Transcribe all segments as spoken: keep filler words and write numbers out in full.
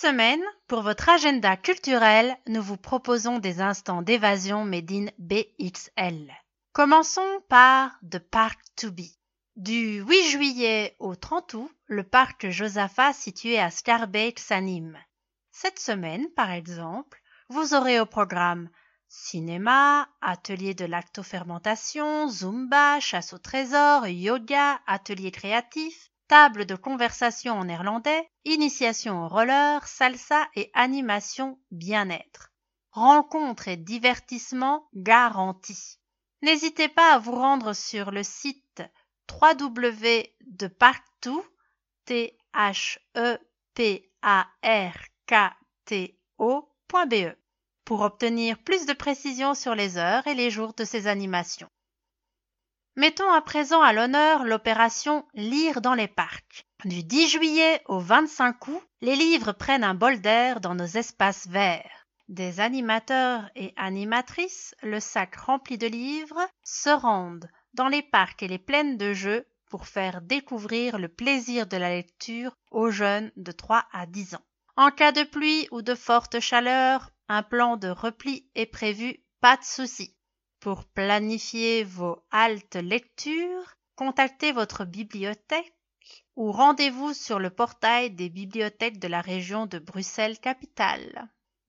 semaine, pour votre agenda culturel, nous vous proposons des instants d'évasion made in B X L. Commençons par The Park to Be. Du huit juillet au trente août, le parc Josaphat situé à Scarbeck s'anime. Cette semaine, par exemple, vous aurez au programme cinéma, atelier de lactofermentation, zumba, chasse au trésor, yoga, atelier créatif, table de conversation en néerlandais, initiation au roller, salsa et animation bien-être. Rencontres et divertissements garantis. N'hésitez pas à vous rendre sur le site w w w point de parkto point b e pour obtenir plus de précisions sur les heures et les jours de ces animations. Mettons à présent à l'honneur l'opération Lire dans les parcs. Du dix juillet au vingt-cinq août, les livres prennent un bol d'air dans nos espaces verts. Des animateurs et animatrices, le sac rempli de livres, se rendent dans les parcs et les plaines de jeux pour faire découvrir le plaisir de la lecture aux jeunes de trois à dix ans. En cas de pluie ou de forte chaleur, un plan de repli est prévu, pas de souci. Pour planifier vos haltes lecture, contactez votre bibliothèque ou rendez-vous sur le portail des bibliothèques de la région de Bruxelles-Capitale.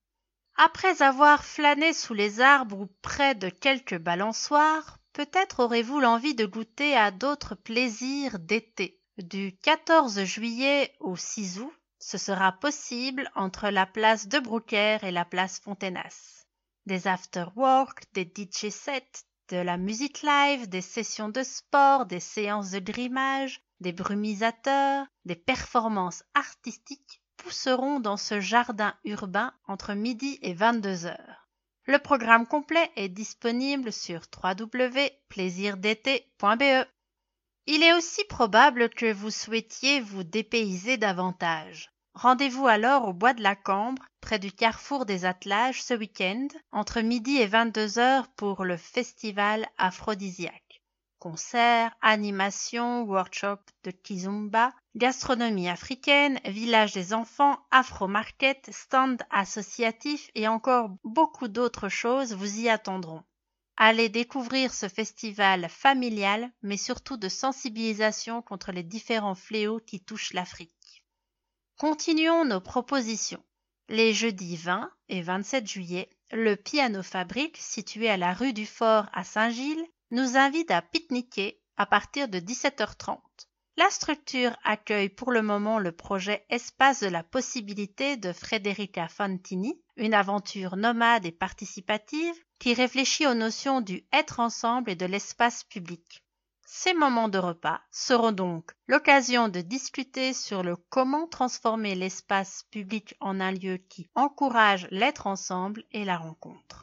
Après avoir flâné sous les arbres ou près de quelques balançoires, peut-être aurez-vous l'envie de goûter à d'autres plaisirs d'été. Du quatorze juillet au six août, ce sera possible entre la place de Brouckère et la place Fontenas. Des after-work, des D J sets, de la musique live, des sessions de sport, des séances de grimage, des brumisateurs, des performances artistiques pousseront dans ce jardin urbain entre midi et vingt-deux heures. Le programme complet est disponible sur w w w point plaisir d'été point b e. Il est aussi probable que vous souhaitiez vous dépayser davantage. Rendez-vous alors au Bois de la Cambre, près du carrefour des Attelages ce week-end, entre midi et vingt-deux heures pour le festival aphrodisiaque. Concerts, animations, workshops de kizomba, gastronomie africaine, village des enfants, afro-market, stand associatif et encore beaucoup d'autres choses vous y attendront. Allez découvrir ce festival familial, mais surtout de sensibilisation contre les différents fléaux qui touchent l'Afrique. Continuons nos propositions. Les jeudis vingt et vingt-sept juillet, le Piano Fabrique, situé à la rue du Fort à Saint-Gilles, nous invite à pique-niquer à partir de dix-sept heures trente. La structure accueille pour le moment le projet Espace de la possibilité de Frederica Fantini, une aventure nomade et participative qui réfléchit aux notions du être ensemble et de l'espace public. Ces moments de repas seront donc l'occasion de discuter sur le comment transformer l'espace public en un lieu qui encourage l'être ensemble et la rencontre.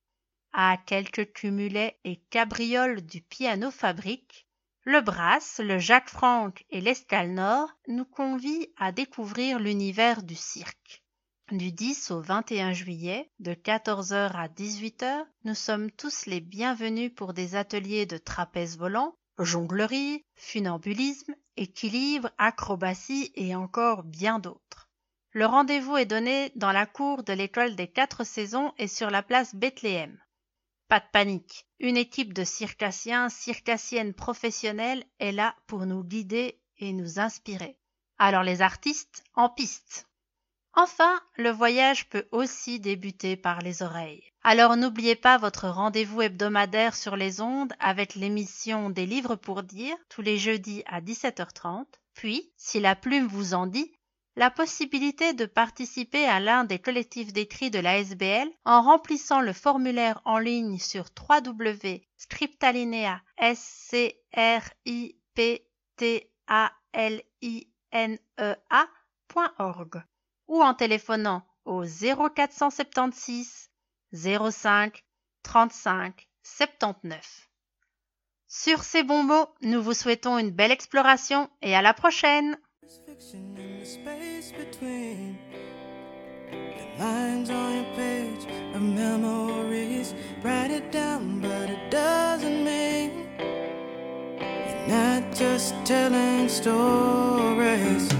À quelques cumulets et cabrioles du Piano Fabrique, le Brass, le Jacques Franck et l'Escale Nord nous convient à découvrir l'univers du cirque. Du dix au vingt et un juillet, de quatorze heures à dix-huit heures, nous sommes tous les bienvenus pour des ateliers de trapèze volant, jonglerie, funambulisme, équilibre, acrobatie et encore bien d'autres. Le rendez-vous est donné dans la cour de l'école des quatre saisons et sur la place Bethléem. Pas de panique, une équipe de circassiens, circassiennes professionnelles est là pour nous guider et nous inspirer. Alors les artistes, en piste. Enfin, le voyage peut aussi débuter par les oreilles. Alors n'oubliez pas votre rendez-vous hebdomadaire sur les ondes avec l'émission des livres pour dire tous les jeudis à dix-sept heures trente, puis, si la plume vous en dit, la possibilité de participer à l'un des collectifs d'écrit de l'A S B L en remplissant le formulaire en ligne sur w w w point scriptalinea point org ou en téléphonant au zéro quatre cent soixante-seize zéro cinq trente-cinq soixante-dix-neuf. Sur ces bons mots, nous vous souhaitons une belle exploration et à la prochaine! Lines on your page of memories. Write it down, but it doesn't mean you're not just telling stories.